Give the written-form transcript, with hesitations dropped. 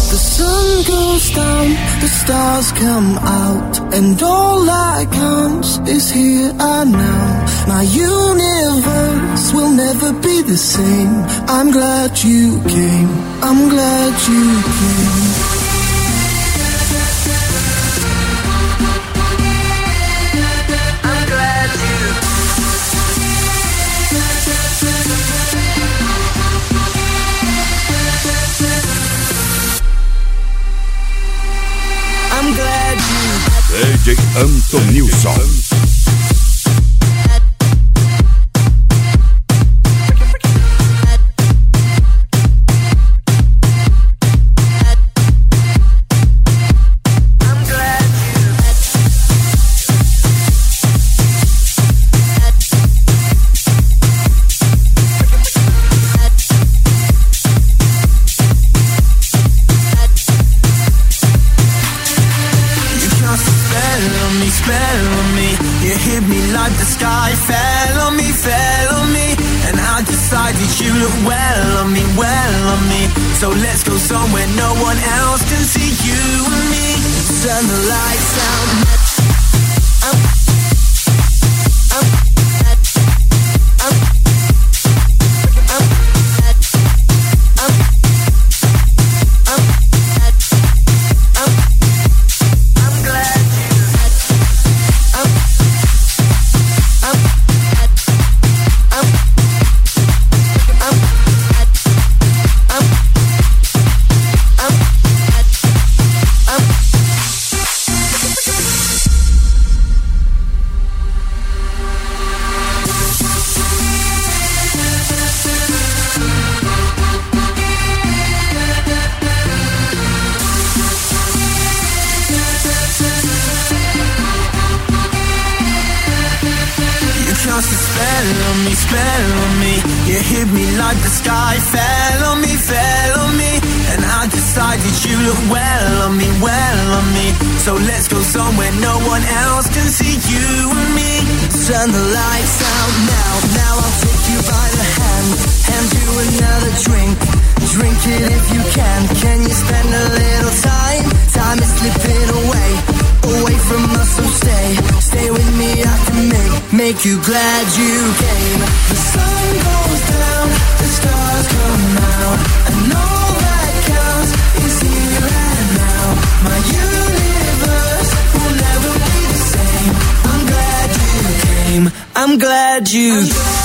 The sun goes down, the stars come out, and all that counts is here and now. My universe will never be the same. I'm glad you came, I'm glad you came. DJ Antonilson. So let's go somewhere no one else can see you and me. Turn the lights out. Spell on me. You hit me like the sky fell on me. And I decided you look well on me. So let's go somewhere no one else can see you and me. Turn the lights out now I'll take you by the hand. Hand you another drink. Drink it if you can. Can you spend a little time? Time is slipping away from us, so stay with me. I can make you glad you came. The sun goes down, the stars come out, and all that counts is here and now. My universe will never be the same. I'm glad you came, I'm glad you